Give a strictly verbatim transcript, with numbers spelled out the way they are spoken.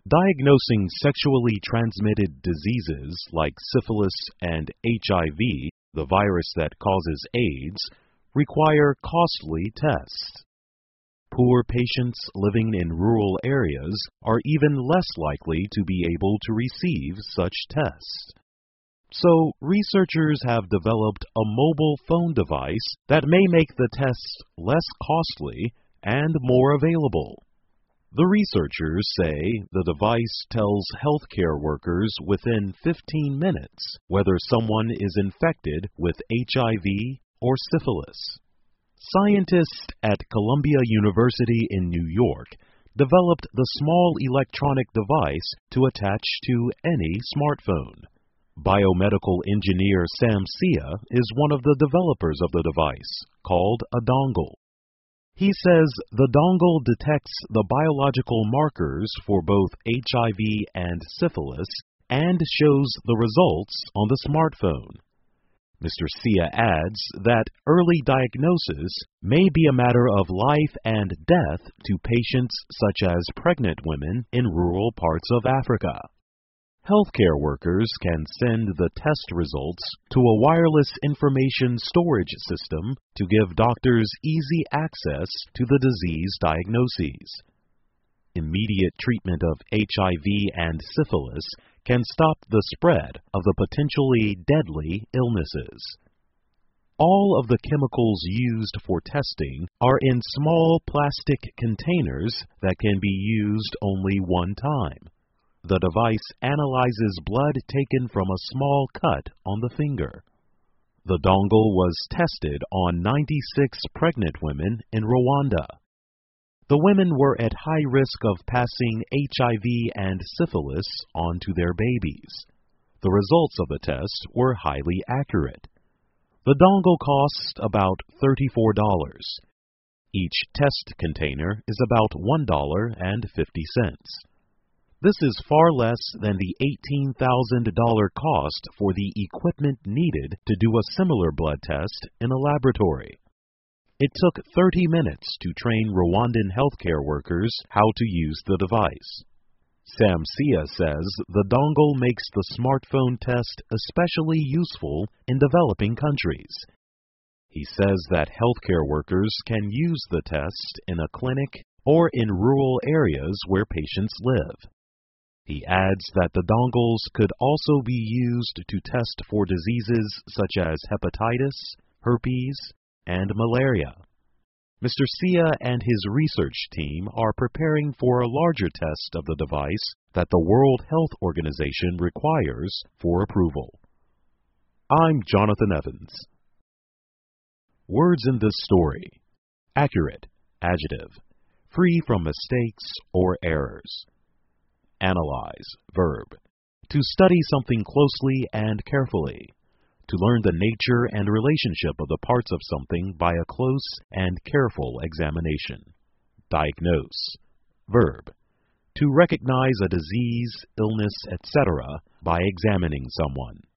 Diagnosing sexually transmitted diseases like syphilis and H I V, the virus that causes AIDS, require costly tests. Poor patients living in rural areas are even less likely to be able to receive such tests. So, researchers have developed a mobile phone device that may make the tests less costly and more available. The researchers say the device tells healthcare workers within fifteen minutes whether someone is infected with H I V or syphilis. Scientists at Columbia University in New York developed the small electronic device to attach to any smartphone. Biomedical engineer Sam Sia is one of the developers of the device, called a dongle. He says the dongle detects the biological markers for both H I V and syphilis and shows the results on the smartphone. Mister Sia adds that early diagnosis may be a matter of life and death to patients such as pregnant women in rural parts of Africa. Healthcare workers can send the test results to a wireless information storage system to give doctors easy access to the disease diagnoses. Immediate treatment of H I V and syphilis can stop the spread of the potentially deadly illnesses. All of the chemicals used for testing are in small plastic containers that can be used only one time. The device analyzes blood taken from a small cut on the finger. The dongle was tested on ninety-six pregnant women in Rwanda. The women were at high risk of passing H I V and syphilis on to their babies. The results of the test were highly accurate. The dongle cost about thirty-four dollars. Each test container is about one dollar and fifty cents. This is far less than the eighteen thousand dollars cost for the equipment needed to do a similar blood test in a laboratory. It took thirty minutes to train Rwandan healthcare workers how to use the device. Sam Sia says the dongle makes the smartphone test especially useful in developing countries. He says that healthcare workers can use the test in a clinic or in rural areas where patients live. He adds that the dongles could also be used to test for diseases such as hepatitis, herpes, and malaria. Mister Sia and his research team are preparing for a larger test of the device that the World Health Organization requires for approval. I'm Jonathan Evans. Words in this story: accurate, adjective, free from mistakes or errors. Analyze, verb, to study something closely and carefully, to learn the nature and relationship of the parts of something by a close and careful examination. Diagnose, verb, to recognize a disease, illness, et cetera by examining someone.